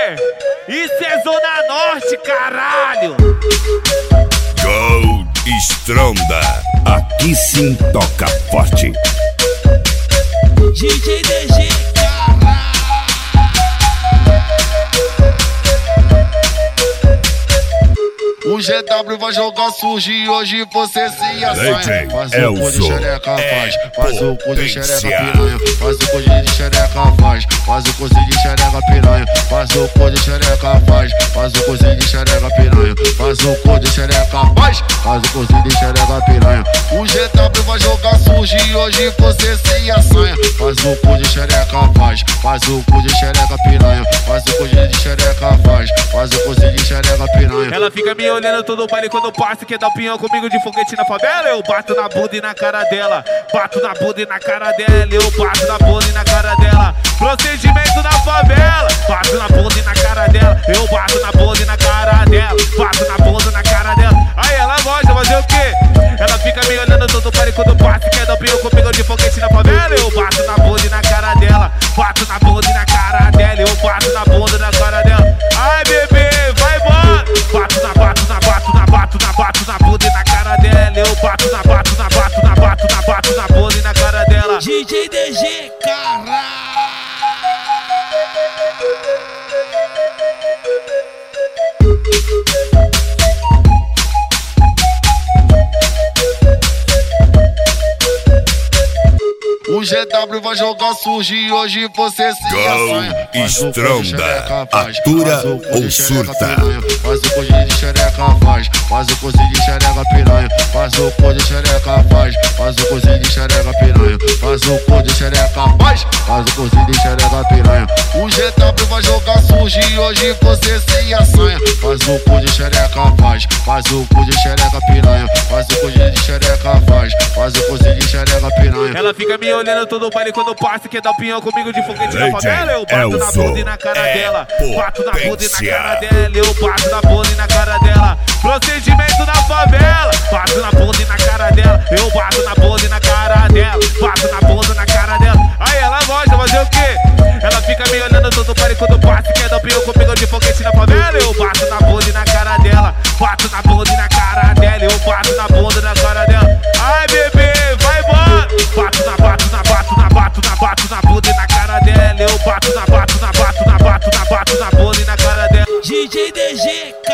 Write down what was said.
Isso é Zona Norte, caralho! Gold Stronda, aqui sim toca forte. DJ DG, O GW vai jogar sujo e hoje você se assanha. Faz o cu de xereca, faz o cu de xereca piranha. Faz o cu de xereca, faz o cu de xereca piranha. Faz o cu de xereca, faz o cu de xereca piranha. Faz o cu de xereca, faz o cu de xereca piranha. O GW vai jogar sujo e hoje você se assanha. Faz o cu de xereca, faz o cu de xereca piranha. Faz o cu de xereca, faz o cu de xereca piranha. Ela fica me olhando todo o baile quando passa, quer dar pinhão comigo de foguete na favela. Eu bato na bunda e na cara dela, bato na bunda e na cara dela. Eu bato na bunda e na cara dela. Procedimento na favela, bato na bunda e na cara dela. Eu bato na bunda e na cara dela, bato na bunda e na cara dela. Aí ela gosta, fazer o quê? Ela fica me olhando todo o baile quando passa, quer dar pinhão comigo de foguete na favela. Eu bato na bunda e na cara dela, bato na bunda e na cara dela. Eu bato na bunda e na cara dela. Ai bebê, vai embora. Bato na bunda e na cara dela. Eu bato na bunda e na cara dela. DJ DG, caralho. O GW vai jogar sujo e hoje você se assanha. Stronda, atura ou surta. Faz o cu de xereca, faz o cu de xereca piranha. Faz o cu de xereca, faz o cu de xereca piranha. Faz o cu de xereca, faz o cu de xereca piranha. O GW vai jogar sujo e hoje você se assanha. Faz o cu de xereca, faz o cu de xereca piranha. Faz o cu de xereca, faz o cu de xereca piranha. Ela fica me olhando todo o baile quando passa, quer dar pinhão comigo de foguete na favela. Eu bato na bunda e na cara dela, bato na bunda e na cara dela. Eu bato na bunda e na cara dela. Procedimento na favela, bato na bunda e na cara dela. Eu bato na bunda e na cara dela, bato na bunda e na cara dela. Aí ela gosta, fazer o quê? Ela fica me olhando todo o baile quando passa, quer dar pinhão comigo de foguete na favela. Eu bato na bunda e na cara dela, bato na bunda e na cara dela. Eu bato na bunda e na cara dela. Ai bebê, vai embora. Bato na bunda e na cara dela. Eu bato na bunda e na cara dela. DJ DG,